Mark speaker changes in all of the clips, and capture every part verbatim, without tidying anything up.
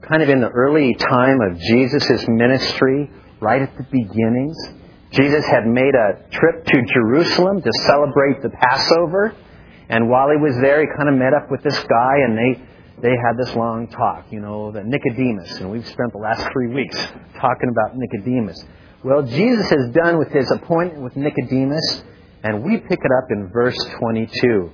Speaker 1: kind of in the early time of Jesus' ministry, right at the beginnings. Jesus had made a trip to Jerusalem to celebrate the Passover. And while he was there, he kind of met up with this guy, and they, they had this long talk, you know, the Nicodemus. And we've spent the last three weeks talking about Nicodemus. Well, Jesus is done with his appointment with Nicodemus, and we pick it up in verse twenty-two.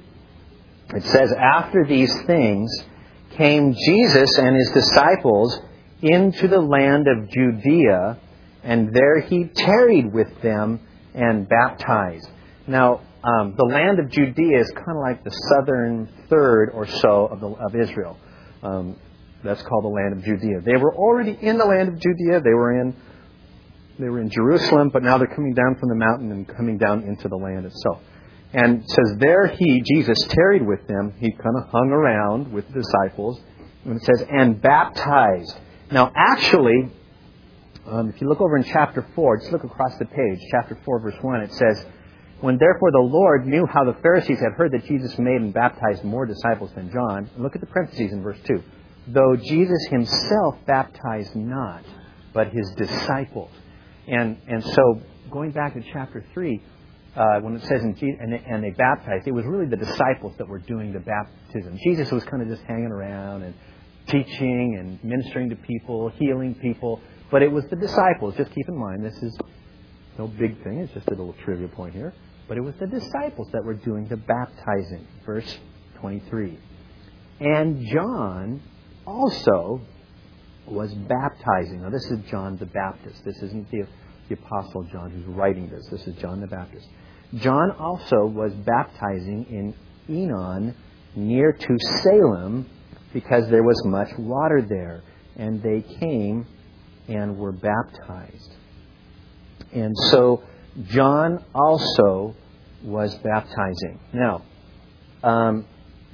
Speaker 1: It says, "After these things came Jesus and his disciples into the land of Judea, and there he tarried with them and baptized." Now, um, the land of Judea is kind of like the southern third or so of, the, of Israel. Um, that's called the land of Judea. They were already in the land of Judea. They were in they were in Jerusalem, but now they're coming down from the mountain and coming down into the land itself. And it says, there he, Jesus, tarried with them. He kind of hung around with the disciples. And it says, and baptized. Now, actually, um, if you look over in chapter four, just look across the page, chapter four, verse one, it says, "When therefore the Lord knew how the Pharisees had heard that Jesus made and baptized more disciples than John," and look at the parentheses in verse two, "though Jesus himself baptized not, but his disciples." And and so, going back to chapter three, uh, when it says, in Je- and, they, and they baptized, it was really the disciples that were doing the baptism. Jesus was kind of just hanging around and teaching and ministering to people, healing people. But it was the disciples. Just keep in mind, this is no big thing. It's just a little trivia point here. But it was the disciples that were doing the baptizing. Verse twenty-three. "And John also was baptizing." Now, this is John the Baptist. This isn't the, the Apostle John who's writing this. This is John the Baptist. "John also was baptizing in Enon near to Salem, because there was much water there. And they came and were baptized." And so John also was baptizing. Now, um,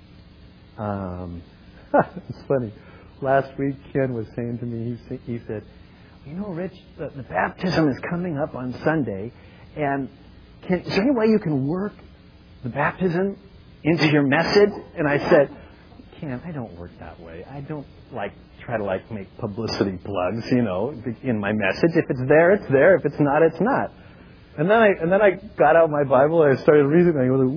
Speaker 1: um, it's funny. Last week, Ken was saying to me, he, he said, "You know, Rich, the, the baptism is coming up on Sunday, and can, is there any way you can work the baptism into your message?" And I said, "Ken, I don't work that way. I don't like try to like make publicity plugs, you know, in my message. If it's there, it's there. If it's not, it's not." And then I and then I got out my Bible and I started reading and I go,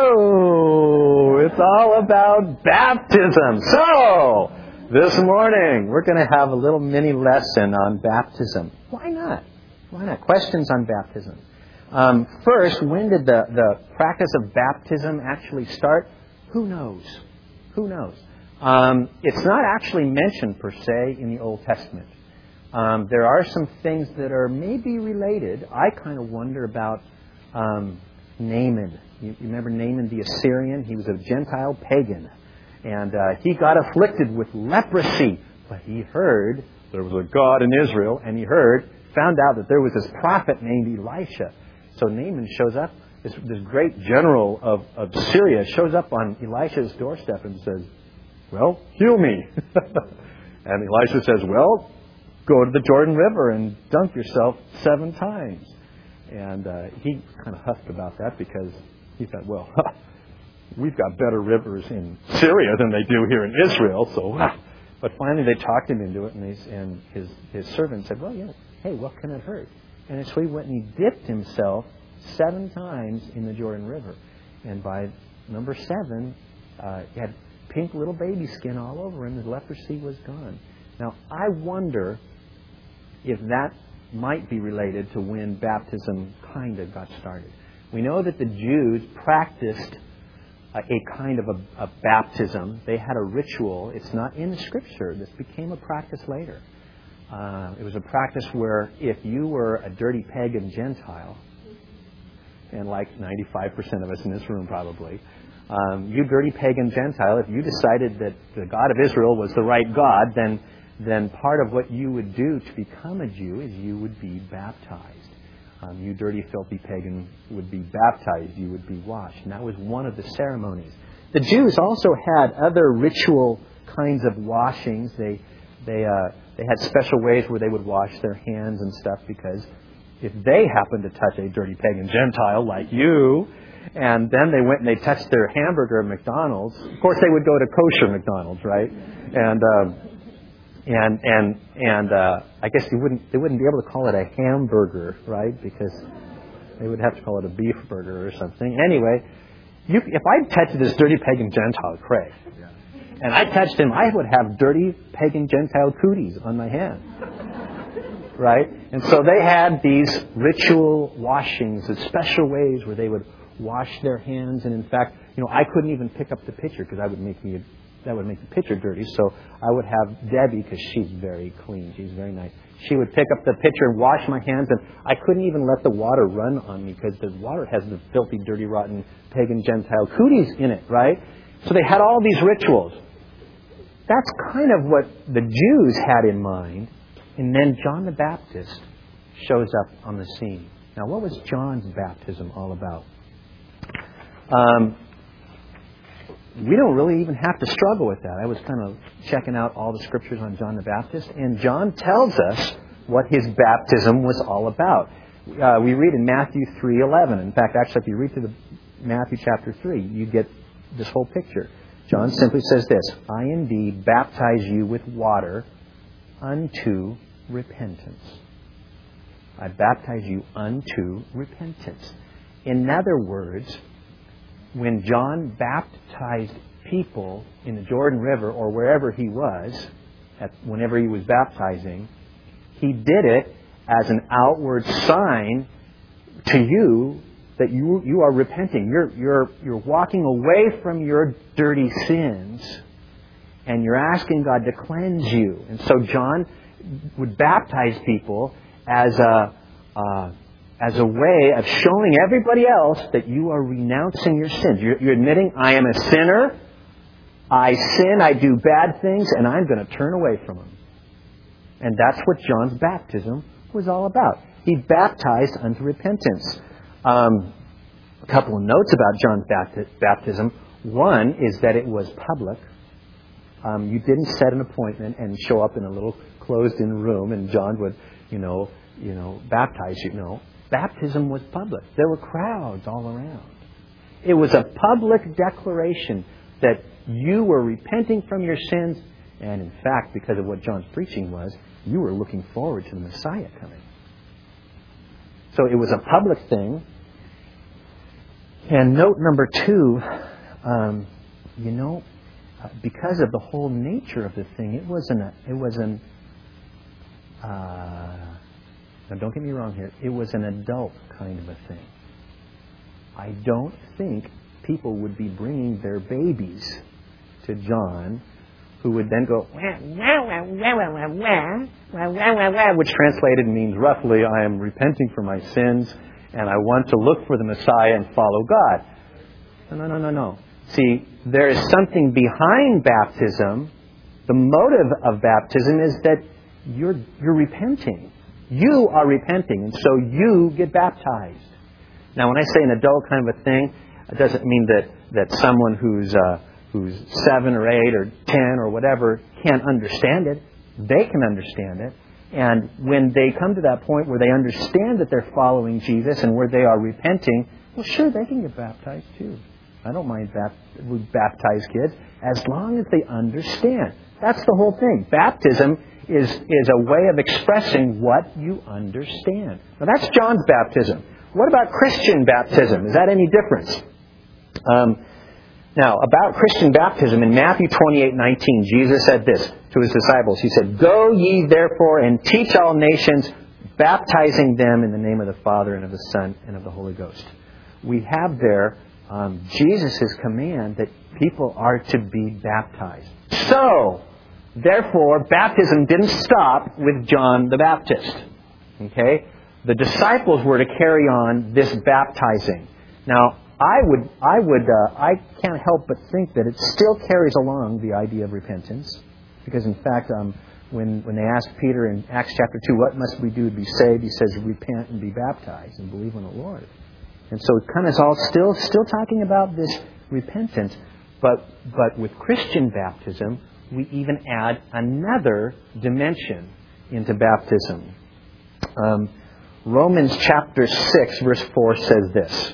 Speaker 1: whoa, it's all about baptism. So, this morning, we're going to have a little mini lesson on baptism. Why not? Why not? Questions on baptism. Um, first, when did the, the practice of baptism actually start? Who knows? Who knows? Um, it's not actually mentioned, per se, in the Old Testament. Um, there are some things that are maybe related. I kind of wonder about um, Naaman. You, you remember Naaman the Assyrian? He was a Gentile pagan. And uh, he got afflicted with leprosy. But he heard there was a God in Israel. And he heard, found out that there was this prophet named Elisha. So Naaman shows up. This, this great general of, of Syria shows up on Elisha's doorstep and says, "Well, heal me." And Elisha says, "Well, go to the Jordan River and dunk yourself seven times." And uh, he kind of huffed about that because he thought, well, we've got better rivers in Syria than they do here in Israel. So, but finally they talked him into it, and, they, and his, his servant said, "Well, yeah, hey, what can it hurt?" And so he went and he dipped himself seven times in the Jordan River. And by number seven, uh, he had pink little baby skin all over him. The leprosy was gone. Now, I wonder if that might be related to when baptism kind of got started. We know that the Jews practiced a, a kind of a, a baptism. They had a ritual. It's not in the Scripture. This became a practice later. Uh, it was a practice where if you were a dirty pagan Gentile, and like ninety-five percent of us in this room probably, um, you dirty pagan Gentile, if you decided that the God of Israel was the right God, then then part of what you would do to become a Jew is you would be baptized. Um, you dirty, filthy pagan would be baptized. You would be washed. And that was one of the ceremonies. The Jews also had other ritual kinds of washings. They they uh, they had special ways where they would wash their hands and stuff, because if they happened to touch a dirty pagan Gentile like you, and then they went and they touched their hamburger at McDonald's, of course they would go to kosher McDonald's, right? And um, And and and uh, I guess they wouldn't they wouldn't be able to call it a hamburger, right? Because they would have to call it a beef burger or something. Anyway, you, if I touched this dirty pagan Gentile, Craig, and I touched him, I would have dirty pagan Gentile cooties on my hand. Right? And so they had these ritual washings, the special ways where they would wash their hands. And in fact, you know, I couldn't even pick up the pitcher because I would make me that would make the pitcher dirty. So I would have Debbie, because she's very clean, she's very nice. She would pick up the pitcher and wash my hands, and I couldn't even let the water run on me because the water has the filthy, dirty, rotten pagan Gentile cooties in it. Right? So they had all these rituals. That's kind of what the Jews had in mind. And then John the Baptist shows up on the scene. Now, what was John's baptism all about? Um, we don't really even have to struggle with that. I was kind of checking out all the scriptures on John the Baptist, and John tells us what his baptism was all about. Uh, we read in Matthew three eleven. In fact, actually, if you read through the Matthew chapter three, you get this whole picture. John simply says this: I indeed baptize you with water unto repentance. I baptize you unto repentance. In other words, when John baptized people in the Jordan River or wherever he was, at, whenever he was baptizing, he did it as an outward sign to you that you you are repenting. You're you're you're walking away from your dirty sins, and you're asking God to cleanse you. And so John would baptize people as a uh, as a way of showing everybody else that you are renouncing your sins. You're, you're admitting, I am a sinner, I sin, I do bad things, and I'm going to turn away from them. And that's what John's baptism was all about. He baptized unto repentance. Um, a couple of notes about John's baptism. One is that it was public. Um, you didn't set an appointment and show up in a little closed-in room, and John would, you know, you know, baptize you. No, baptism was public. There were crowds all around. It was a public declaration that you were repenting from your sins, and in fact, because of what John's preaching was, you were looking forward to the Messiah coming. So it was a public thing. And note number two, um, you know, because of the whole nature of the thing, it wasn't a, it was an, uh, now don't get me wrong here, it was an adult kind of a thing. I don't think people would be bringing their babies to John, who would then go, wah, wah, wah, wah, wah, wah, wah, wah, wah, wah, which translated means roughly, I am repenting for my sins, and I want to look for the Messiah and follow God. No, no, no, no, no. See, there is something behind baptism. The motive of baptism is that you're you're repenting. You are repenting, and so you get baptized. Now, when I say an adult kind of a thing, it doesn't mean that, that someone who's uh, who's seven or eight or ten or whatever can't understand it. They can understand it. And when they come to that point where they understand that they're following Jesus and where they are repenting, well, sure, they can get baptized too. I don't mind bapt- we baptize kids as long as they understand. That's the whole thing. Baptism is, is a way of expressing what you understand. Now, that's John's baptism. What about Christian baptism? Is that any different? Um, now, about Christian baptism, in Matthew twenty-eight nineteen, Jesus said this to His disciples. He said, "Go ye therefore and teach all nations, baptizing them in the name of the Father and of the Son and of the Holy Ghost." We have there um, Jesus' command that people are to be baptized. So, therefore, baptism didn't stop with John the Baptist. Okay? The disciples were to carry on this baptizing. Now, I would, I would, uh, I can't help but think that it still carries along the idea of repentance, because in fact, um, when when they asked Peter in Acts chapter two, "What must we do to be saved?" he says, "Repent and be baptized and believe on the Lord." And so it kind of is all still still talking about this repentance, but but with Christian baptism, we even add another dimension into baptism. Um, Romans chapter six, verse four says this: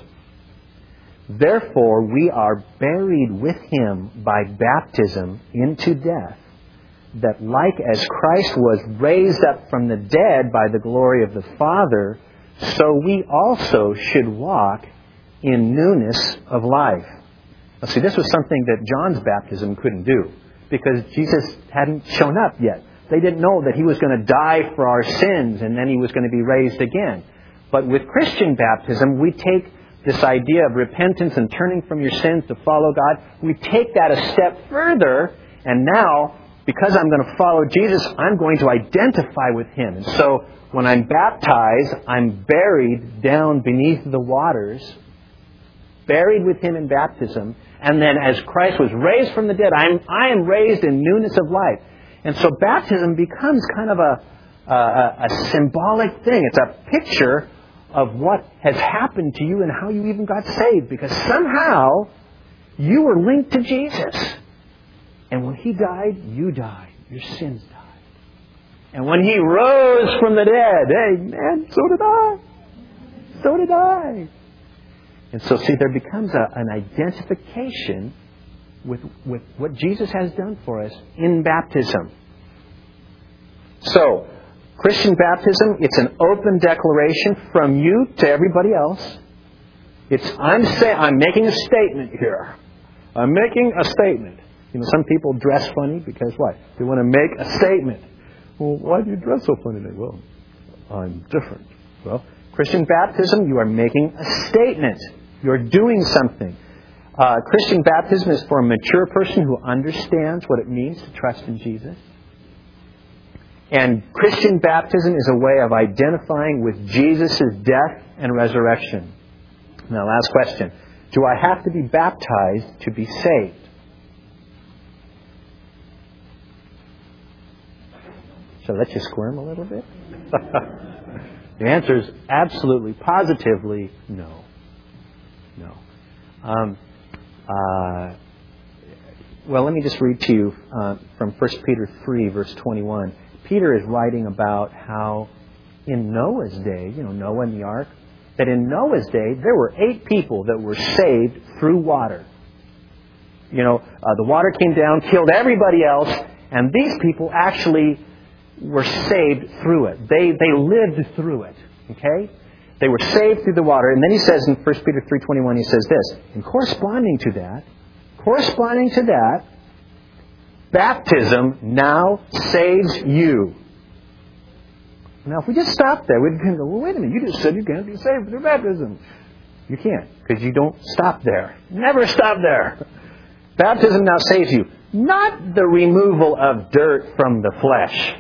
Speaker 1: "Therefore we are buried with Him by baptism into death, that like as Christ was raised up from the dead by the glory of the Father, so we also should walk in newness of life. Now see, this was something that John's baptism couldn't do, because Jesus hadn't shown up yet. They didn't know that He was going to die for our sins and then He was going to be raised again. But with Christian baptism, we take this idea of repentance and turning from your sins to follow God. We take that a step further, and now, because I'm going to follow Jesus, I'm going to identify with Him. And so, when I'm baptized, I'm buried down beneath the waters, buried with Him in baptism, and then as Christ was raised from the dead, I'm, I am raised in newness of life. And so baptism becomes kind of a, a, a symbolic thing. It's a picture of what has happened to you and how you even got saved. Because somehow you were linked to Jesus. And when He died, you died. Your sins died. And when He rose from the dead, hey man, so did I. So did I. And so see, there becomes a, an identification with, with what Jesus has done for us in baptism. So, Christian baptism, it's an open declaration from you to everybody else. It's I'm say, I'm making a statement here. I'm making a statement. You know, some people dress funny because what? They want to make a statement. Well, why do you dress so funny? Well, I'm different. Well, Christian baptism, you are making a statement. You're doing something. Uh, Christian baptism is for a mature person who understands what it means to trust in Jesus. And Christian baptism is a way of identifying with Jesus' death and resurrection. Now, last question. Do I have to be baptized to be saved? Shall I let you squirm a little bit? The answer is absolutely, positively, no. No. Um, uh, well, let me just read to you uh, from First Peter three, verse twenty-one. Peter is writing about how in Noah's day, you know, Noah and the ark, that in Noah's day, there were eight people that were saved through water. You know, uh, the water came down, killed everybody else, and these people actually were saved through it. They they lived through it. Okay? They were saved through the water. And then he says in First Peter three twenty-one, he says this, and corresponding to that, corresponding to that, baptism now saves you. Now, if we just stop there, we'd go, well, wait a minute, you just said you can't be saved through baptism. You can't, because you don't stop there. Never stop there. Baptism now saves you. Not the removal of dirt from the flesh,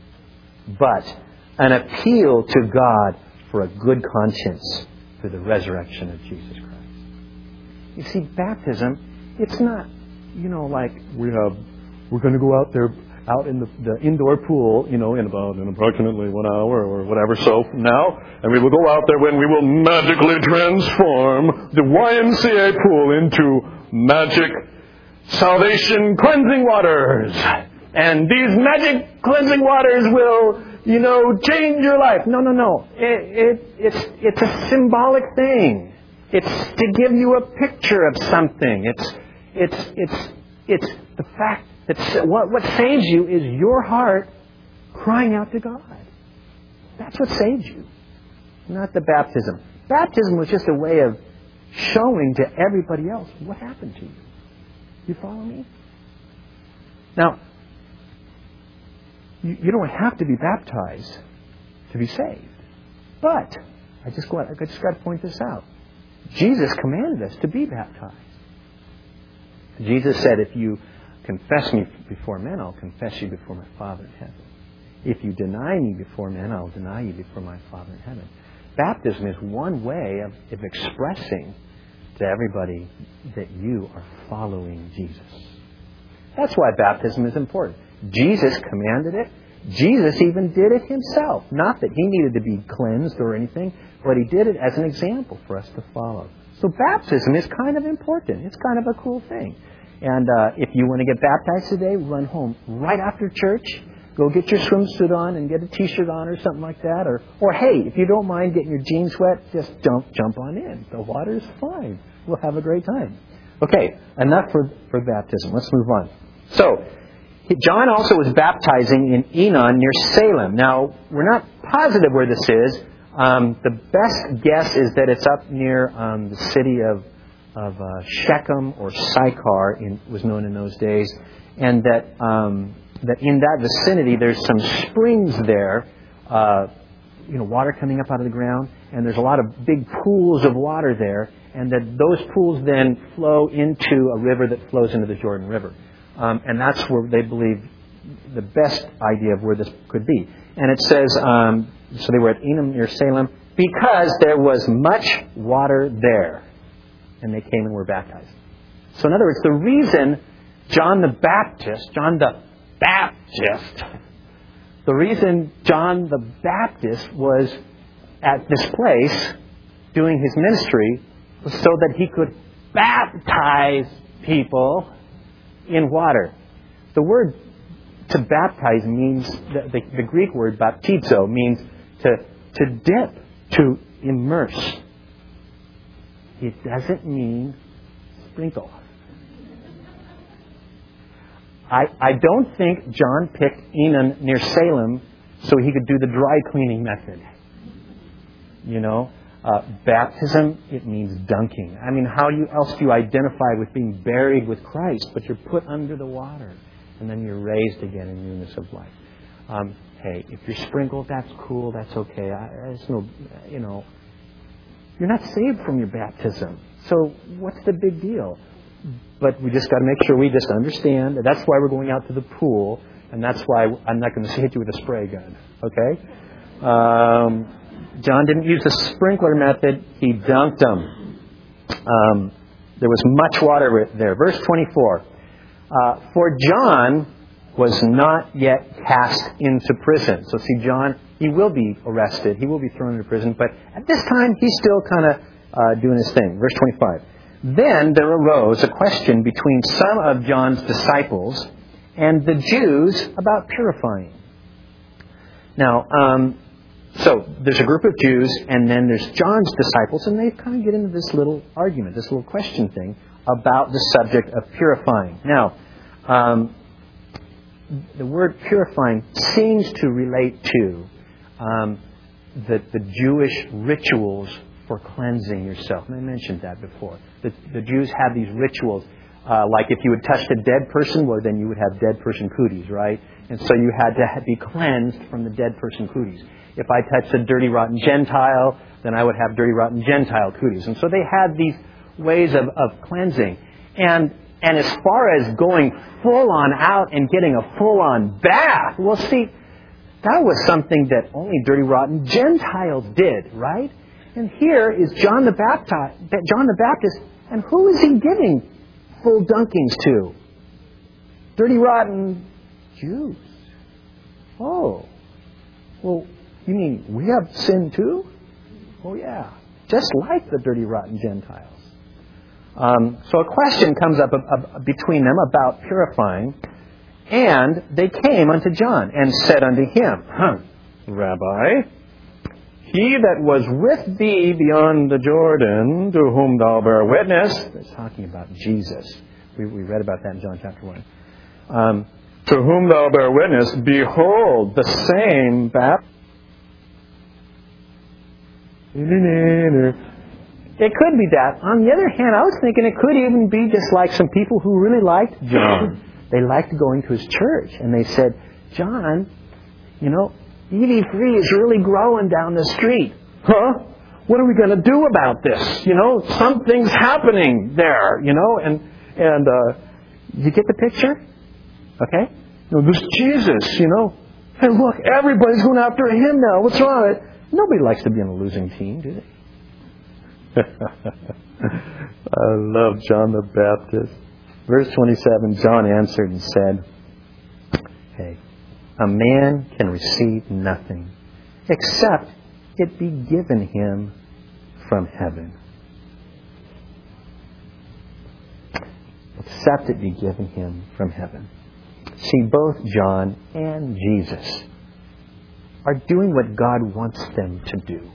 Speaker 1: but an appeal to God for a good conscience through the resurrection of Jesus Christ. You see, baptism, it's not, you know, like we have, we're going to go out there, out in the, the indoor pool, you know, in about in approximately one hour or whatever so from now, and we will go out there when we will magically transform the Y M C A pool into magic salvation cleansing waters. And these magic cleansing waters will, you know, change your life. No, no, no. It, it, it's, it's a symbolic thing. It's to give you a picture of something. It's, it's, it's, it's the fact that what, what saves you is your heart crying out to God. That's what saves you, not the baptism. Baptism was just a way of showing to everybody else what happened to you. You follow me? Now, you, you don't have to be baptized to be saved. But, I just, got, I just got to point this out. Jesus commanded us to be baptized. Jesus said, if you confess me before men, I'll confess you before my Father in heaven. If you deny me before men, I'll deny you before my Father in heaven. Baptism is one way of, of expressing to everybody that you are following Jesus. That's why baptism is important. Jesus commanded it. Jesus even did it himself. Not that he needed to be cleansed or anything, but he did it as an example for us to follow. So baptism is kind of important. It's kind of a cool thing. And uh, if you want to get baptized today, run home right after church. Go get your swimsuit on and get a T-shirt on or something like that. Or, or hey, if you don't mind getting your jeans wet, just jump, jump on in. The water's fine. We'll have a great time. Okay, enough for, for baptism. Let's move on. So, John also was baptizing in Enon near Salem. Now, we're not positive where this is. Um, the best guess is that it's up near um, the city of, of uh, Shechem or Sychar, in, was known in those days, and that um, that in that vicinity there's some springs there, uh, you know, water coming up out of the ground, and there's a lot of big pools of water there, and that those pools then flow into a river that flows into the Jordan River. Um, and that's where they believe the best idea of where this could be. And it says, um, so they were at Enon near Salem, because there was much water there. And they came and were baptized. So in other words, the reason John the Baptist, John the Baptist, the reason John the Baptist was at this place doing his ministry was so that he could baptize people in water. The word to baptize means, the, the, the Greek word baptizo means to, to dip, to immerse. It doesn't mean sprinkle. I, I don't think John picked Enon near Salem so he could do the dry cleaning method. You know, uh, baptism, it means dunking. I mean, how you, else do you identify with being buried with Christ? But you're put under the water, and then you're raised again in newness of life. Um, hey, if you're sprinkled, that's cool, that's okay. I, there's no, you know, you're not saved from your baptism. So what's the big deal? But we just got to make sure we just understand. That's why we're going out to the pool, and that's why I'm not going to hit you with a spray gun. Okay? Um, John didn't use the sprinkler method. He dunked them. Um, there was much water there. Verse twenty-four. Uh, For John was not yet cast into prison. So see, John, he will be arrested. He will be thrown into prison. But at this time, he's still kind of uh, doing his thing. Verse twenty-five. Then there arose a question between some of John's disciples and the Jews about purifying. Now, um, so there's a group of Jews, and then there's John's disciples, and they kind of get into this little argument, this little question thing about the subject of purifying. Now, um, the word purifying seems to relate to um, the, the Jewish rituals for cleansing yourself. And I mentioned that before. The, the Jews had these rituals. Uh, like if you had touched a dead person, well, then you would have dead person cooties, right? And so you had to be cleansed from the dead person cooties. If I touched a dirty, rotten Gentile, then I would have dirty, rotten Gentile cooties. And so they had these ways of, of cleansing. And and as far as going full-on out and getting a full-on bath, well, see, that was something that only dirty, rotten Gentiles did, right? And here is John the Baptist, John the Baptist, and who is he giving full dunkings to? Dirty, rotten Jews. Oh. Well, you mean we have sin too? Oh, yeah. Just like the dirty, rotten Gentiles. Um, so a question comes up uh, uh, between them about purifying. And they came unto John and said unto him, huh, Rabbi, he that was with thee beyond the Jordan, to whom thou bear witness. It's talking about Jesus. We, we read about that in John chapter one. Um, to whom thou bear witness, behold, the same baptism. It could be that. On the other hand, I was thinking it could even be just like some people who really liked John. They liked going to his church. And they said, John, you know, E V three is really growing down the street. Huh? What are we going to do about this? You know, something's happening there, you know, and, and, uh, you get the picture? Okay? You know, this Jesus, you know, hey, look, everybody's going after him now. What's wrong with it? Nobody likes to be on a losing team, do they? I love John the Baptist. Verse twenty-seven, John answered and said, hey, a man can receive nothing except it be given him from heaven. Except it be given him from heaven. See, both John and Jesus are doing what God wants them to do.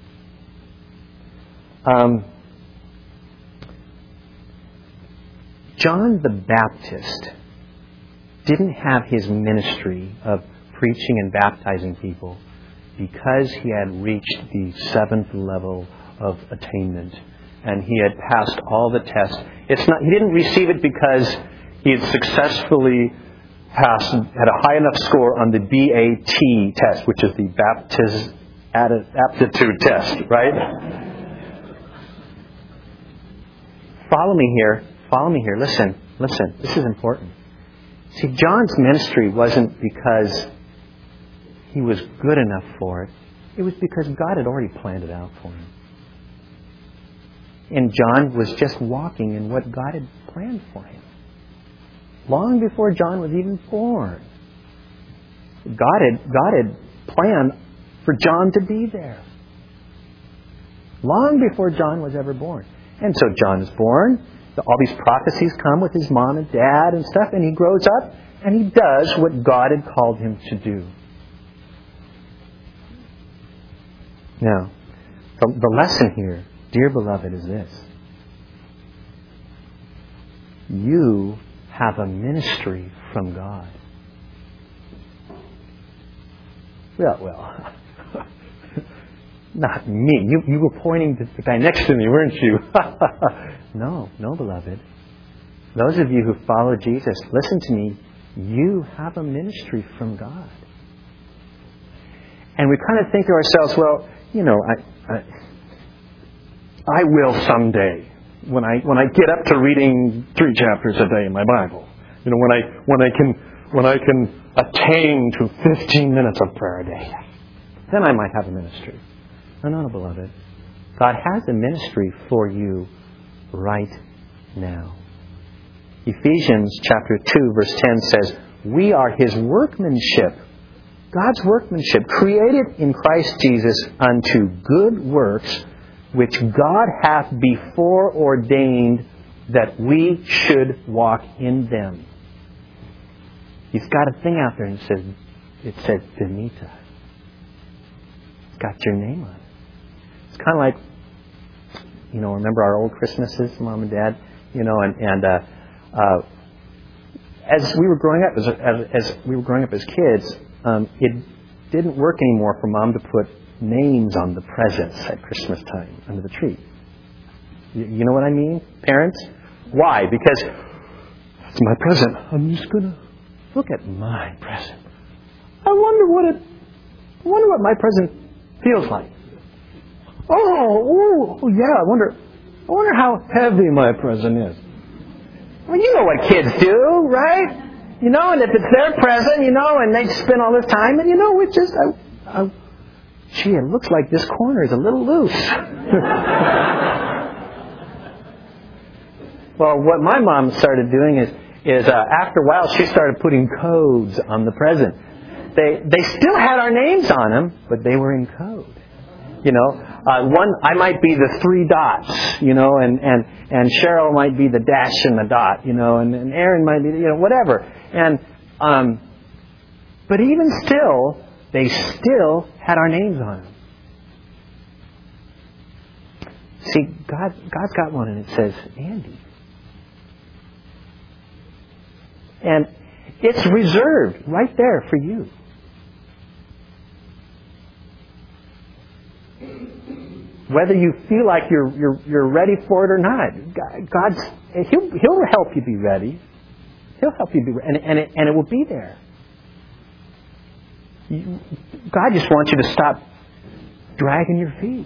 Speaker 1: Um, John the Baptist didn't have his ministry of preaching and baptizing people because he had reached the seventh level of attainment and he had passed all the tests. It's not. He didn't receive it because he had successfully passed, had a high enough score on the B A T test, which is the Baptist Aptitude Test, right? Follow me here. Follow me here. Listen. Listen. This is important. See, John's ministry wasn't because he was good enough for it. It was because God had already planned it out for him. And John was just walking in what God had planned for him. Long before John was even born. God had, God had planned for John to be there. Long before John was ever born. And so John is born. All these prophecies come with his mom and dad and stuff. And he grows up and he does what God had called him to do. Now, the, the lesson here, dear beloved, is this. You have a ministry from God. Well, well, not me. You, you were pointing to the guy next to me, weren't you? No, no, beloved. Those of you who follow Jesus, listen to me. You have a ministry from God. And we kind of think to ourselves, well, you know, I, I, I will someday. When I when I get up to reading three chapters a day in my Bible, you know, when I when I can when I can attain to fifteen minutes of prayer a day, then I might have a ministry. No, no, no, beloved. God has a ministry for you right now. Ephesians chapter two, verse ten says, "We are His workmanship." God's workmanship, created in Christ Jesus unto good works, which God hath before ordained that we should walk in them. He's got a thing out there and it says, it says Benita. It's got your name on it. It's kind of like, you know, remember our old Christmases, Mom and Dad? You know, and, and uh, uh, as we were growing up, as, as, as we were growing up as kids, um, it didn't work anymore for Mom to put names on the presents at Christmas time under the tree. You, you know what I mean, parents? Why? Because it's my present. I'm just going to look at my present. I wonder what it. I wonder what my present feels like. Oh, oh, yeah. I wonder. I wonder how heavy my present is. Well, you know what kids do, right? You know, and if it's their present, you know, and they spend all this time, and you know, it's just. I, I, Gee, it looks like this corner is a little loose. Well, what my mom started doing is, is uh, after a while, she started putting codes on the present. They they still had our names on them, but they were in code. You know, uh, one I might be the three dots, you know, and, and, and Cheryl might be the dash and the dot, you know, and, and Aaron might be, you know, whatever. And um, but even still, they still had our names on them. See, God, God's got one and it says Andy. And it's reserved right there for you. Whether you feel like you're you're you're ready for it or not, God's He'll He'll help you be ready. He'll help you be ready, and and it, and it will be there. You, God just wants you to stop dragging your feet.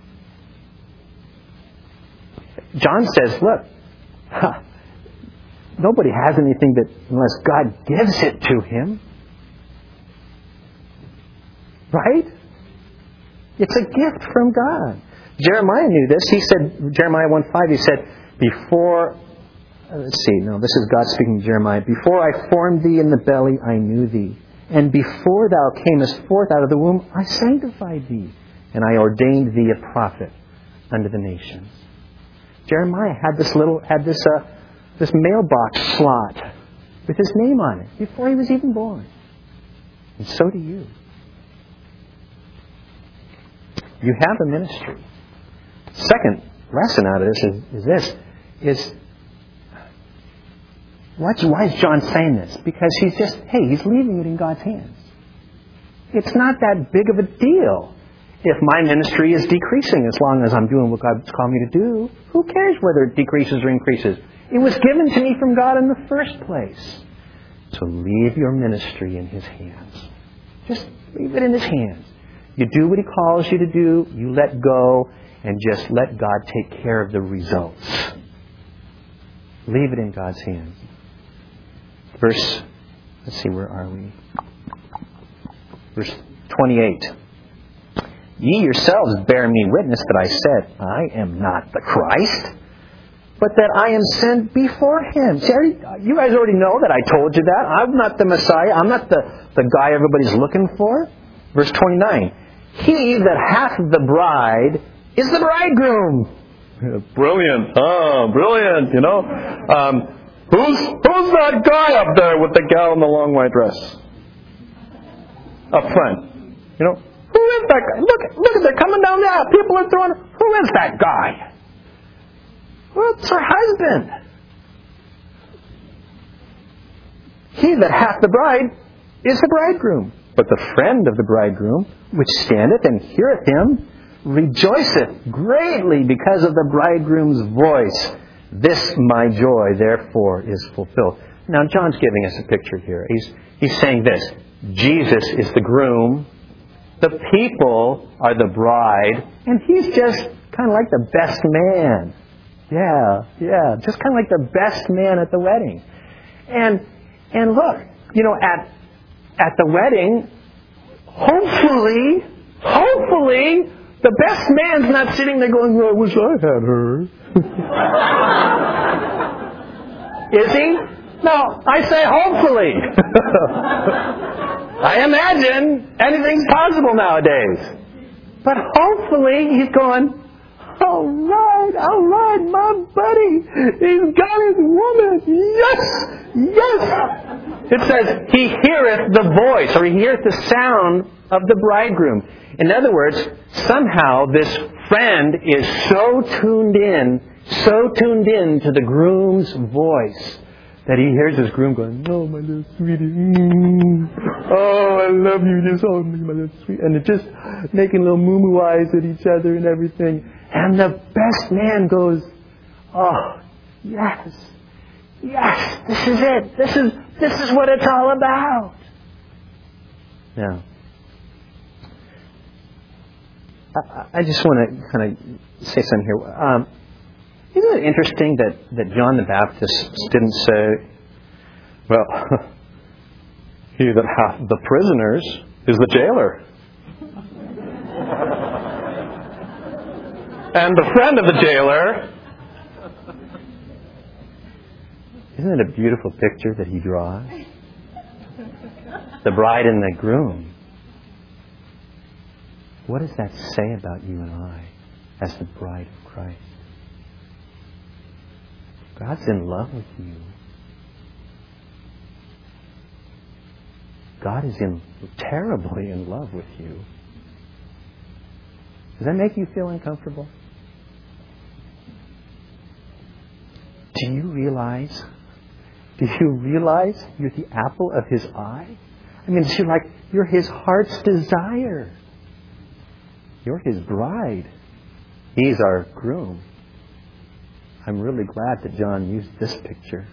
Speaker 1: John says, look, huh, nobody has anything that unless God gives it to him. Right? It's a gift from God. Jeremiah knew this. He said, Jeremiah one five, he said, before, let's see, no, this is God speaking to Jeremiah. Before I formed thee in the belly, I knew thee. And before thou camest forth out of the womb, I sanctified thee, and I ordained thee a prophet unto the nations. Jeremiah had this little, had this uh, this mailbox slot with his name on it before he was even born. And so do you. You have a ministry. Second lesson out of this is, is this: is What's, why is John saying this? Because he's just, hey, he's leaving it in God's hands. It's not that big of a deal if my ministry is decreasing as long as I'm doing what God's called me to do. Who cares whether it decreases or increases? It was given to me from God in the first place. So leave your ministry in His hands. Just leave it in His hands. You do what He calls you to do. You let go and just let God take care of the results. Leave it in God's hands. Verse, let's see, where are we? Verse twenty-eight. Ye yourselves bear me witness that I said, I am not the Christ, but that I am sent before Him. See, you guys already know that I told you that. I'm not the Messiah. I'm not the, the guy everybody's looking for. Verse twenty-nine. He that hath the bride is the bridegroom. Brilliant. Oh, brilliant, you know. Um, who's, who's that guy up there with the gal in the long white dress? Up front. You know, who is that guy? Look, look, they're coming down there. People are throwing, who is that guy? Well, it's her husband. He that hath the bride is the bridegroom. But the friend of the bridegroom, which standeth and heareth him, rejoiceth greatly because of the bridegroom's voice. This my joy, therefore, is fulfilled. Now, John's giving us a picture here. He's, he's saying this. Jesus is the groom. The people are the bride. And He's just kind of like the best man. Yeah, yeah. Just kind of like the best man at the wedding. And and look, you know, at at the wedding, hopefully, hopefully, the best man's not sitting there going, well, I wish I had her. Is he? No, I say hopefully. I imagine anything's possible nowadays. But hopefully he's going, all right, all right, my buddy, he's got his woman. Yes, yes. It says, he heareth the voice, or he heareth the sound of the bridegroom. In other words, somehow this friend is so tuned in, so tuned in to the groom's voice, that he hears his groom going, oh, my little sweetie. Mm. Oh, I love you. Just hold me, my little sweetie. And they're just making little moo-moo eyes at each other and everything. And the best man goes, oh, yes. Yes, this is it. This is this is what it's all about. Now, I, I just want to kind of say something here. Um, Isn't it interesting that, that John the Baptist didn't say, well, he that hath the prisoners is the jailer. And the friend of the jailer. Isn't it a beautiful picture that he draws? The bride and the groom. What does that say about you and I as the bride of Christ? God's in love with you. God is in terribly in love with you. Does that make you feel uncomfortable? Do you realize? Do you realize you're the apple of His eye? I mean, you're like you're His heart's desire. You're His bride. He's our groom. I'm really glad that John used this picture.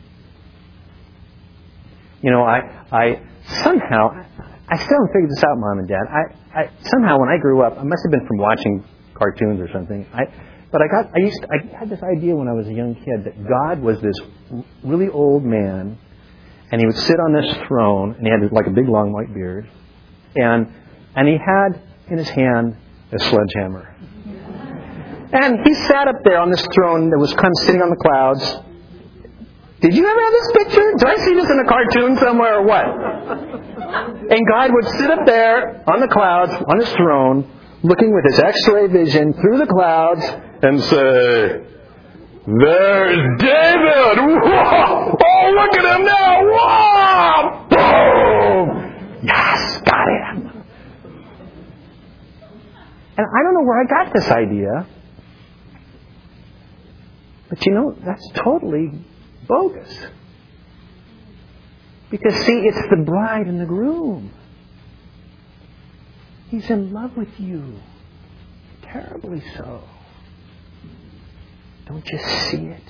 Speaker 1: You know, I, I somehow, I still haven't figured this out, Mom and Dad. I, I somehow when I grew up, I must have been from watching cartoons or something. I, but I got, I used, to, I had this idea when I was a young kid that God was this really old man, and He would sit on this throne, and He had like a big long white beard, and and He had in His hand a sledgehammer. And He sat up there on this throne that was kind of sitting on the clouds. Did you ever have this picture? Did I see this in a cartoon somewhere or what? And God would sit up there on the clouds, on His throne, looking with His X-ray vision through the clouds and say, there's David! Whoa! Oh, look at him now! Whoa! Boom! Yes, got him! And I don't know where I got this idea. But you know, that's totally bogus. Because, see, it's the bride and the groom. He's in love with you. Terribly so. Don't you see it?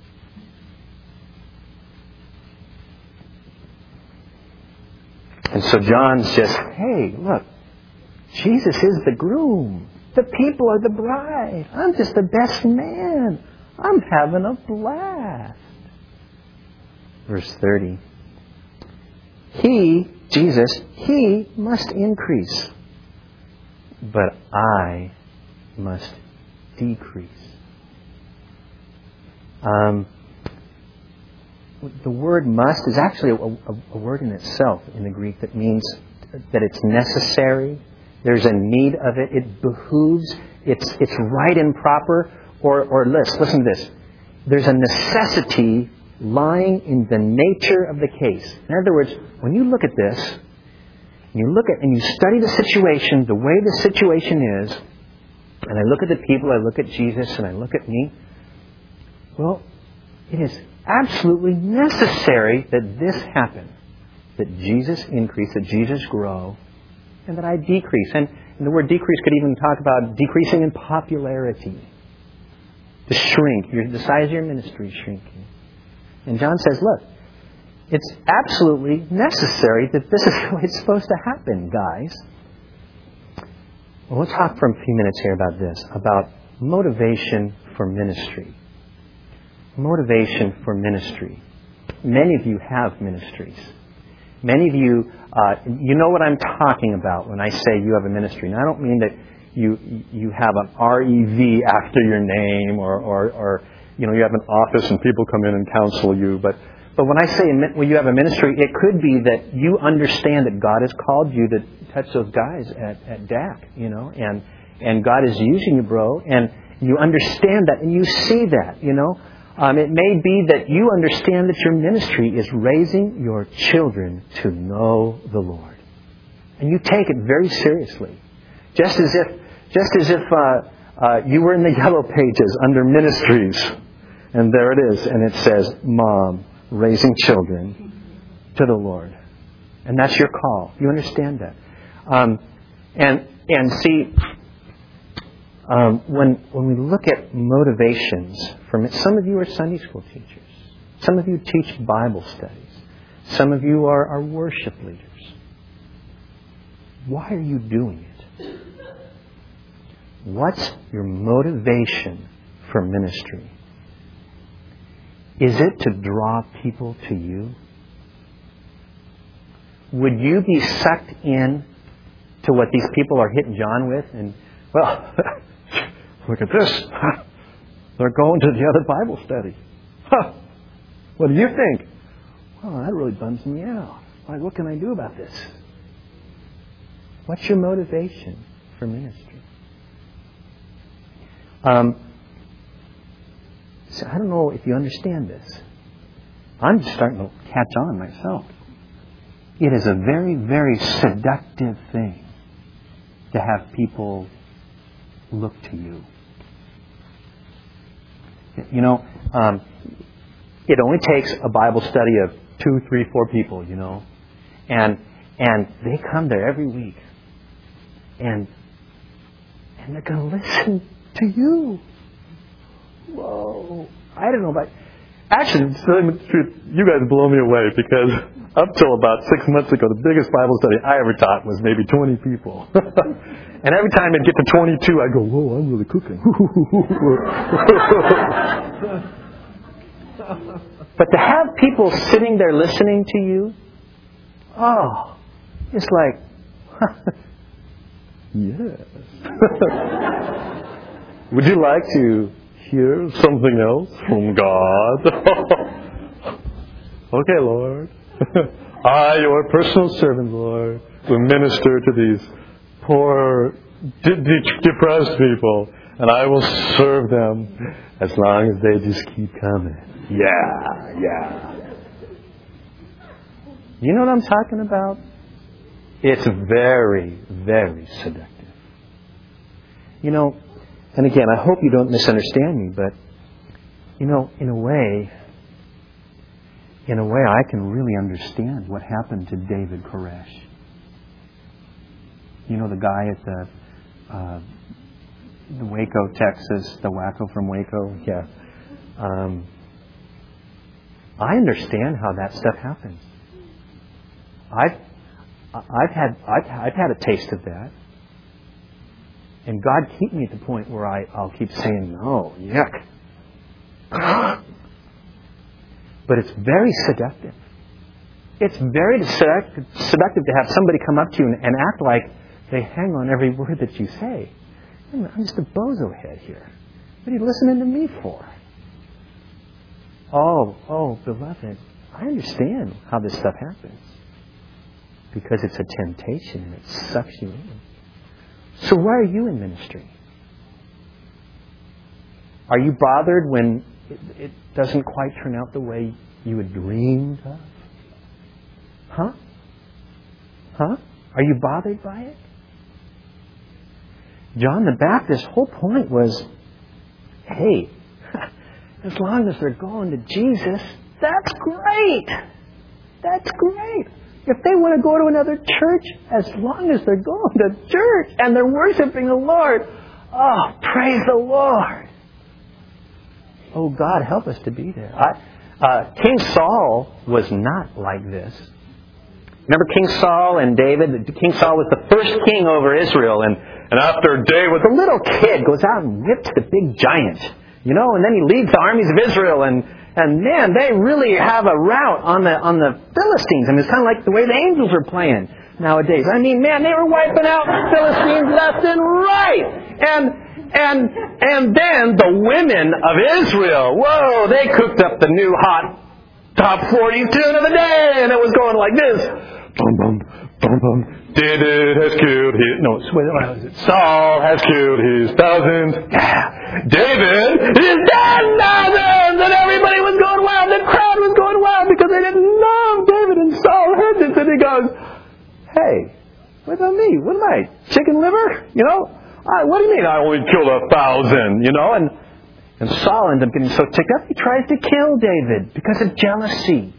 Speaker 1: And so John's just, hey, look, Jesus is the groom. The people are the bride. I'm just the best man. I'm having a blast. Verse thirty. He, Jesus, He must increase, but I must decrease. Um, the word must is actually a, a, a word in itself in the Greek that means that it's necessary. There's a need of it. It behooves. It's it's right and proper. Or, or listen, listen to this. There's a necessity lying in the nature of the case. In other words, when you look at this, you look at and you study the situation, the way the situation is, and I look at the people, I look at Jesus, and I look at me, well, it is absolutely necessary that this happen. That Jesus increase, that Jesus grow, and that I decrease. And, and the word decrease could even talk about decreasing in popularity. To shrink. Your, the size of your ministry is shrinking. And John says, look, it's absolutely necessary that this is the way it's supposed to happen, guys. Well, we'll talk for a few minutes here about this, about motivation for ministry. Motivation for ministry. Many of you have ministries. Many of you, uh, you know what I'm talking about when I say you have a ministry. And I don't mean that you you have an R E V after your name, or, or, or you know you have an office and people come in and counsel you. But but when I say well, you have a ministry, it could be that you understand that God has called you to touch those guys at, at D A C, you know, and and God is using you, bro, and you understand that and you see that, you know. Um, it may be that you understand that your ministry is raising your children to know the Lord, and you take it very seriously, just as if just as if uh, uh, you were in the yellow pages under ministries, and there it is, and it says, "Mom raising children to the Lord," and that's your call. You understand that, um, and and see. Um, when when we look at motivations, from some of you are Sunday school teachers, some of you teach Bible studies, some of you are, are worship leaders. Why are you doing it? What's your motivation for ministry? Is it to draw people to you? Would you be sucked in to what these people are hitting John with? And, well, look at this. They're going to the other Bible study. Huh. What do you think? Well, that really bums me out. Like, what can I do about this? What's your motivation for ministry? Um, so I don't know if you understand this. I'm just starting to catch on myself. It is a very, very seductive thing to have people look to you. You know, um, it only takes a Bible study of two, three, four people, you know, and and they come there every week, and and they're going to listen to you. Whoa! I don't know about. Actually, to tell you the truth, you guys blow me away, because up till about six months ago, the biggest Bible study I ever taught was maybe twenty people. And every time I'd get to twenty-two, I'd go, whoa, I'm really cooking. But to have people sitting there listening to you, oh, it's like, yes. Would you like to hear something else from God? Okay, Lord. I, your personal servant, Lord, will minister to these poor, de- de- depressed people, and I will serve them as long as they just keep coming. Yeah, yeah. You know what I'm talking about? It's very, very seductive. You know, and again, I hope you don't misunderstand me, but, you know, in a way, in a way, I can really understand what happened to David Koresh. You know the guy at the uh, the Waco, Texas, the wacko from Waco? Yeah. Um, I understand how that stuff happens. I've I've had I've, I've had a taste of that. And God keep me at the point where I, I'll keep saying, no, yuck. But it's very seductive. It's very seductive, seductive to have somebody come up to you and, and act like they hang on every word that you say. I'm just a bozo head here. What are you listening to me for? Oh, oh, beloved, I understand how this stuff happens. Because it's a temptation and it sucks you in. So why are you in ministry? Are you bothered when it, it doesn't quite turn out the way you had dreamed of? Huh? Huh? Are you bothered by it? John the Baptist's whole point was, hey, as long as they're going to Jesus, that's great. That's great. If they want to go to another church, as long as they're going to church and they're worshiping the Lord, oh, praise the Lord. Oh, God, help us to be there. I, uh, King Saul was not like this. Remember King Saul and David? King Saul was the first king over Israel, and, and after David, the little kid goes out and whips the big giant, you know, and then he leads the armies of Israel, and And man, they really have a rout on the on the Philistines. I mean, it's kind of like the way the angels are playing nowadays. I mean, man, they were wiping out the Philistines left and right. And and and then the women of Israel, whoa, they cooked up the new hot top forty tune of the day, and it was going like this. Boom, boom, boom, boom. David has killed his... No, what was it? Saul has killed his thousands. David is ten thousands! And everybody was going wild. The crowd was going wild because they didn't know David. And Saul heard this and he goes, hey, what about me? What am I? Chicken liver? You know? I, what do you mean I only killed a thousand? You know? And, and Saul ends up getting so ticked up he tries to kill David because of jealousy.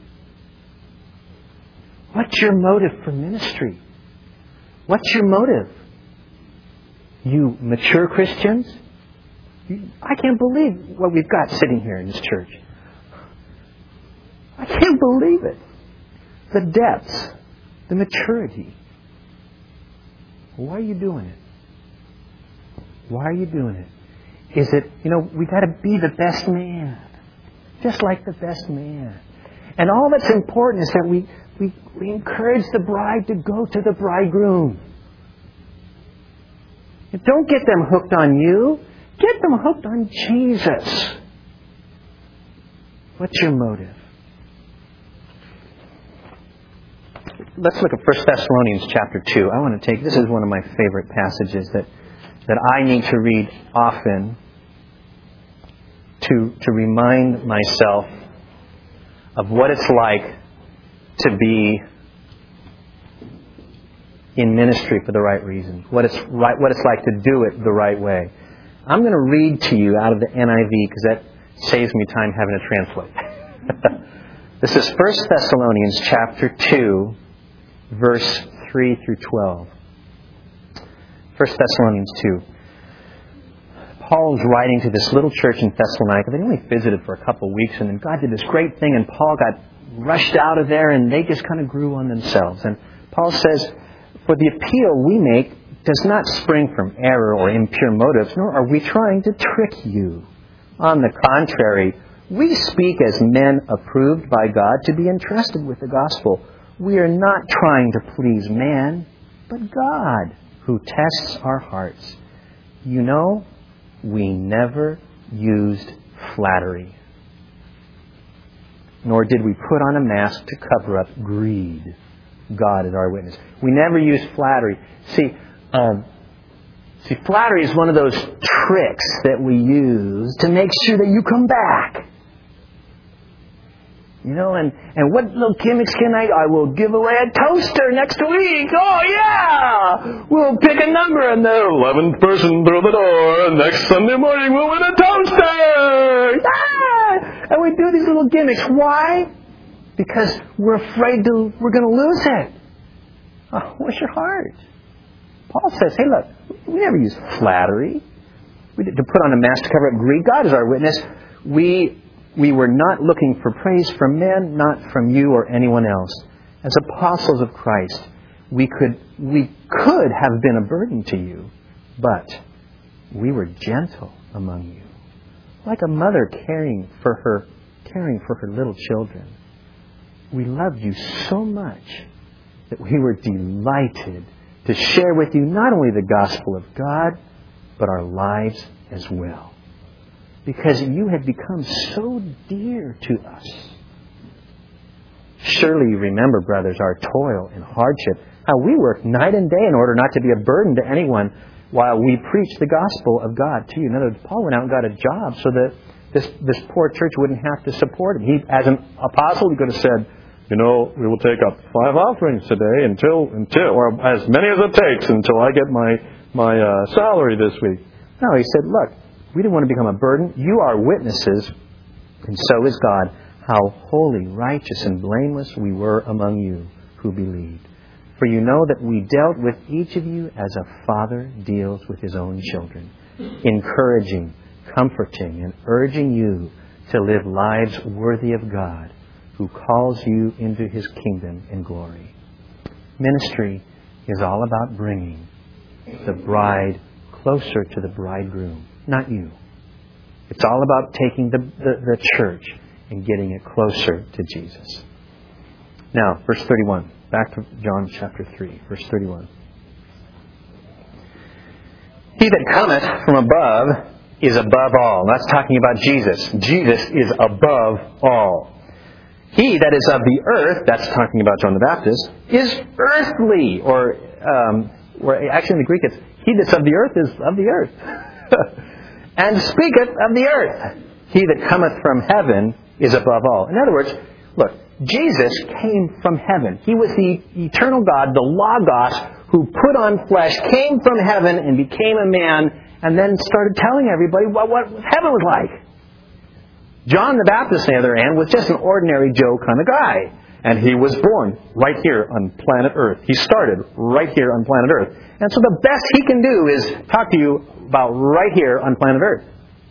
Speaker 1: What's your motive for ministry? What's your motive? You mature Christians? I can't believe what we've got sitting here in this church. I can't believe it. The depths, the maturity. Why are you doing it? Why are you doing it? Is it, you know, we've got to be the best man. Just like the best man. And all that's important is that we We, we encourage the bride to go to the bridegroom. And don't get them hooked on you. Get them hooked on Jesus. What's your motive? Let's look at First Thessalonians chapter two. I want to take, this is one of my favorite passages that, that I need to read often to, to remind myself of what it's like to be in ministry for the right reasons. What it's right, what it's like to do it the right way. I'm going to read to you out of the N I V because that saves me time having to translate. This is First Thessalonians chapter two, verse three through twelve. First Thessalonians two. Paul was writing to this little church in Thessalonica. They only visited for a couple of weeks, and then God did this great thing, and Paul got rushed out of there, and they just kind of grew on themselves. And Paul says, for the appeal we make does not spring from error or impure motives, nor are we trying to trick you. On the contrary, we speak as men approved by God to be entrusted with the gospel. We are not trying to please man, but God, who tests our hearts. You know, we never used flattery, nor did we put on a mask to cover up greed. God is our witness. We never used flattery. See, um, see, flattery is one of those tricks that we use to make sure that you come back. You know, and, and what little gimmicks can I... I will give away a toaster next week. Oh, yeah! We'll pick a number and the eleventh person through the door. And next Sunday morning we'll win a toaster! Yeah! And we do these little gimmicks. Why? because we're afraid to, we're going to lose it. Oh, what's your heart? Paul says, hey, look, we never use flattery. We did, to put on a mask to cover up greed. God is our witness. We, we were not looking for praise from men, not from you or anyone else. As apostles of Christ, we could, we could have been a burden to you, but we were gentle among you. Like a mother caring for her, caring for her little children. We loved you so much that we were delighted to share with you not only the gospel of God, but our lives as well. Because you had become so dear to us. Surely you remember, brothers, our toil and hardship, how we worked night and day in order not to be a burden to anyone while we preached the gospel of God to you. In other words, Paul went out and got a job so that this, this poor church wouldn't have to support him. He, as an apostle, he could have said, you know, we will take up five offerings today until, until, or as many as it takes until I get my, my uh, salary this week. No, he said, look, we didn't want to become a burden. You are witnesses, and so is God, how holy, righteous, and blameless we were among you who believed. For you know that we dealt with each of you as a father deals with his own children, encouraging, comforting, and urging you to live lives worthy of God, who calls you into His kingdom and glory. Ministry is all about bringing the bride closer to the bridegroom, not you. It's all about taking the, the, the church and getting it closer to Jesus. Now, verse thirty-one. Back to John chapter three, verse thirty-one. He that cometh from above is above all. That's talking about Jesus. Jesus is above all. He that is of the earth, that's talking about John the Baptist, is earthly. Or, um, or actually in the Greek it's, he that's of the earth is of the earth. And speaketh of the earth. He that cometh from heaven is above all. In other words, look, Jesus came from heaven. He was the eternal God, the Logos, who put on flesh, came from heaven and became a man, and then started telling everybody what, what heaven was like. John the Baptist, on the other hand, was just an ordinary Joe kind of guy. And he was born right here on planet Earth. He started right here on planet Earth. And so the best he can do is talk to you about right here on planet Earth.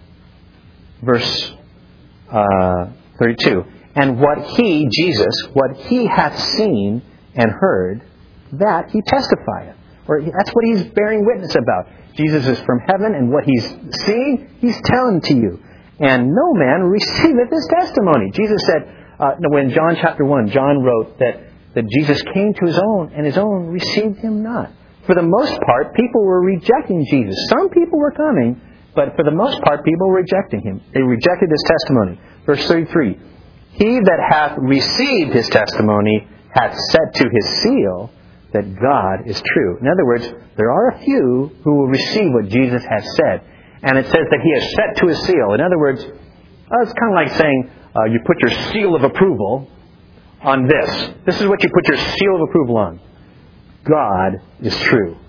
Speaker 1: Verse uh, thirty-two. And what he, Jesus, what he hath seen and heard, that he testifieth. Or that's what he's bearing witness about. Jesus is from heaven, and what he's seeing, he's telling to you. And no man receiveth his testimony. Jesus said, uh, when John chapter one, John wrote that, that Jesus came to his own, and his own received him not. For the most part, people were rejecting Jesus. Some people were coming, but for the most part, people were rejecting him. They rejected his testimony. Verse thirty-three. He that hath received his testimony hath set to his seal that God is true. In other words, there are a few who will receive what Jesus has said. And it says that he has set to his seal. In other words, uh, it's kind of like saying uh, you put your seal of approval on this. This is what you put your seal of approval on. God is true.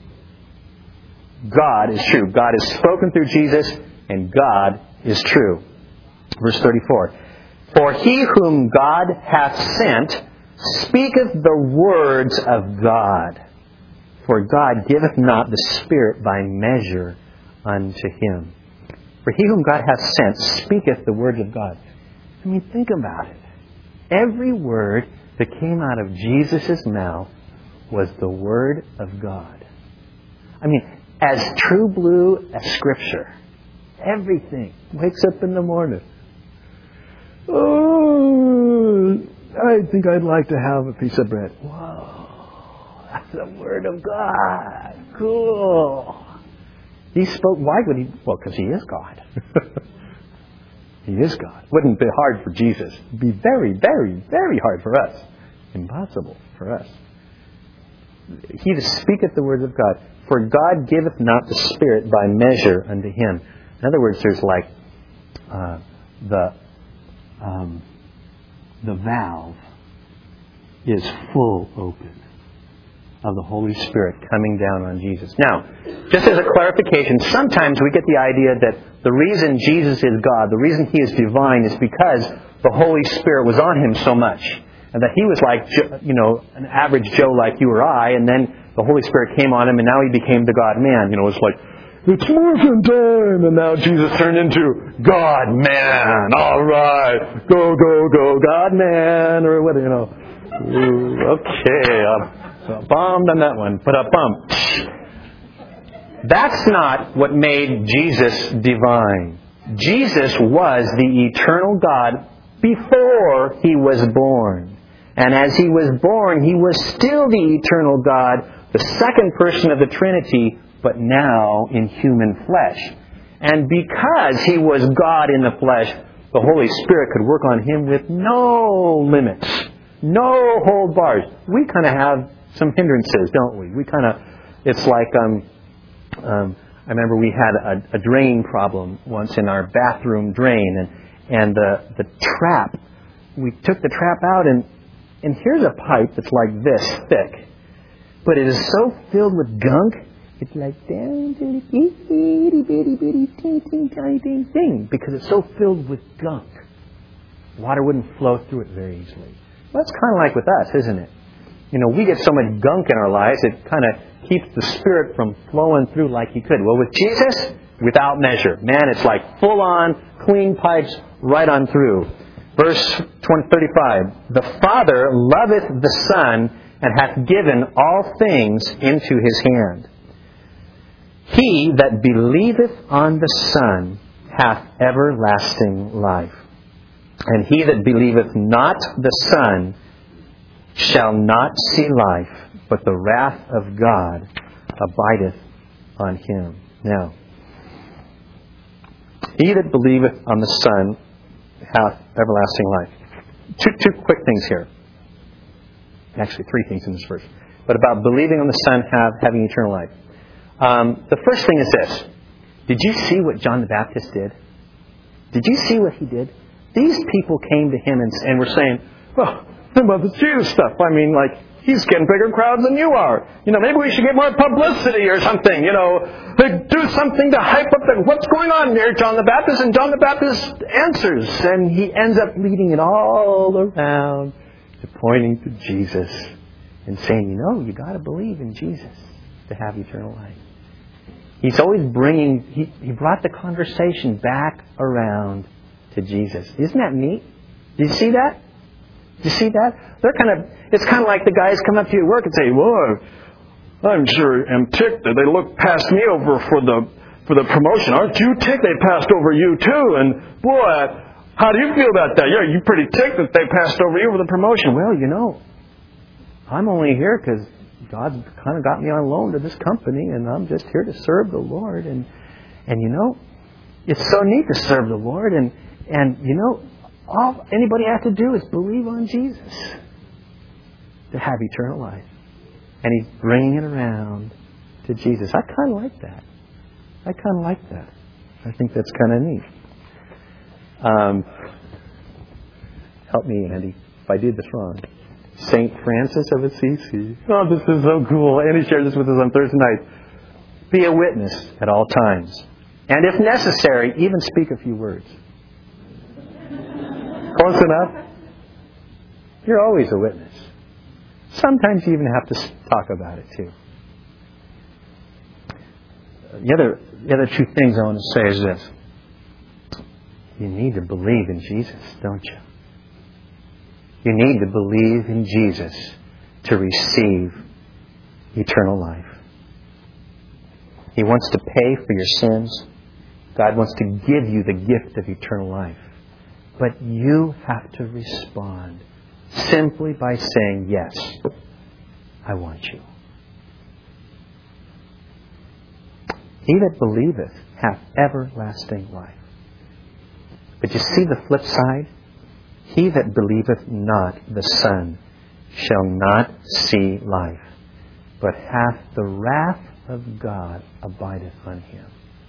Speaker 1: God is true. God has spoken through Jesus, and God is true. Verse thirty-four. For he whom God hath sent speaketh the words of God. For God giveth not the Spirit by measure unto him. For he whom God hath sent speaketh the words of God. I mean, think about it. Every word that came out of Jesus' mouth was the Word of God. I mean, as true blue as Scripture. Everything. Wakes up in the morning. Oh, I think I'd like to have a piece of bread. Whoa, that's the Word of God. Cool. He spoke. Why would he? Well, because he is God. He is God. Wouldn't be hard for Jesus. It'd be very, very, very hard for us. Impossible for us. He that speaketh the words of God. For God giveth not the Spirit by measure unto him. In other words, there's like uh, the um, the valve is full open of the Holy Spirit coming down on Jesus. Now, just as a clarification, sometimes we get the idea that the reason Jesus is God, the reason He is divine, is because the Holy Spirit was on Him so much. and that he was like, you know, an average Joe like you or I, and then the Holy Spirit came on him, and now he became the God-man. You know, it's like, it's morphin' time, and now Jesus turned into God-man. All right, go, go, go, God-man, or what, you know. Ooh, okay, I bombed on that one, but a bump. That's not what made Jesus divine. Jesus was the eternal God before He was born. And as He was born, He was still the eternal God, the second person of the Trinity, but now in human flesh. And because He was God in the flesh, the Holy Spirit could work on Him with no limits, no hold bars. We kind of have some hindrances, don't we? We kind of, it's like, um, um, I remember we had a, a drain problem once in our bathroom drain, and and the the trap, we took the trap out, and and here's a pipe that's like this thick, but it is so filled with gunk, it's like down to the itty bitty bitty ting ting tiny ting ting, because it's so filled with gunk. Water wouldn't flow through it very easily. Well, that's kind of like with us, isn't it? You know, we get so much gunk in our lives, it kind of keeps the Spirit from flowing through like He could. Well, with Jesus, without measure. Man, it's like full-on, clean pipes right on through. Verse thirty-five, the Father loveth the Son, and hath given all things into His hand. He that believeth on the Son hath everlasting life. And he that believeth not the Son shall not see life, but the wrath of God abideth on him. Now, he that believeth on the Son hath everlasting life. Two, two quick things here. Actually, three things in this verse. But about believing on the Son have having eternal life. Um, the first thing is this. Did you see what John the Baptist did? Did you see what he did? These people came to him and, and were saying, well, what about this Jesus stuff? I mean, like, he's getting bigger crowds than you are. You know, maybe we should get more publicity or something. You know, like, do something to hype up the, what's going on here, John the Baptist? And John the Baptist answers. And he ends up leading it all around to pointing to Jesus and saying, you know, you got to believe in Jesus to have eternal life. He's always bringing, he, he brought the conversation back around to Jesus. Isn't that neat? Did you see that? Did you see that? They're kind of, it's kind of like the guys come up to you at work and say, well, I'm sure am ticked that they look past me over for the for the promotion. Aren't you ticked they passed over you too? And boy, how do you feel about that? Yeah, you're pretty ticked that they passed over you for the promotion. Well, you know, I'm only here because God's kind of got me on loan to this company, and I'm just here to serve the Lord. And and you know, it's so neat to serve the Lord. And and you know, all anybody has to do is believe on Jesus to have eternal life. And He's bringing it around to Jesus. I kind of like that. I kind of like that. I think that's kind of neat. Um, help me, Andy, if I did this wrong. Saint Francis of Assisi. Oh, this is so cool. Andy shared this with us on Thursday night. Be a witness at all times. And if necessary, even speak a few words. Close enough? You're always a witness. Sometimes you even have to talk about it too. The other, the other two things I want to say is this. You need to believe in Jesus, don't you? You need to believe in Jesus to receive eternal life. He wants to pay for your sins. God wants to give you the gift of eternal life. But you have to respond simply by saying, yes, I want you. He that believeth hath everlasting life. But you see the flip side? He that believeth not the Son shall not see life, but hath the wrath of God abideth on him.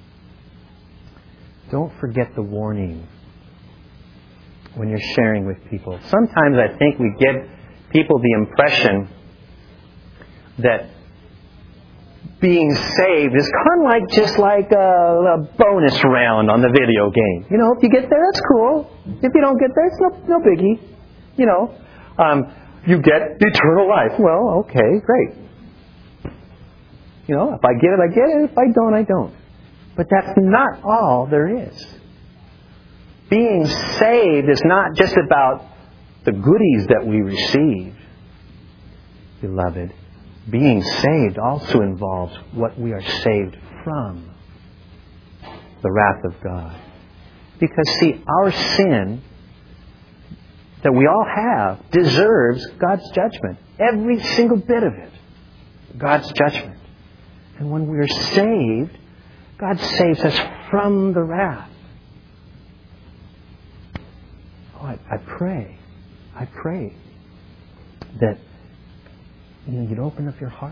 Speaker 1: Don't forget the warning when you're sharing with people. Sometimes I think we give people the impression that being saved is kind of like just like a, a bonus round on the video game. You know, if you get there, that's cool. If you don't get there, it's no, no biggie. You know, Um, you get eternal life. Well, okay, great. You know, if I get it, I get it. If I don't, I don't. But that's not all there is. Being saved is not just about the goodies that we receive, beloved. Being saved also involves what we are saved from, the wrath of God. Because, see, our sin that we all have deserves God's judgment. Every single bit of it. God's judgment. And when we are saved, God saves us from the wrath. Oh, I, I pray, I pray that you know, you'd open up your heart.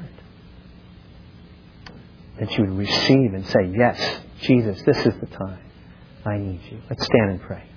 Speaker 1: That you would receive and say, yes, Jesus, this is the time. I need you. Let's stand and pray.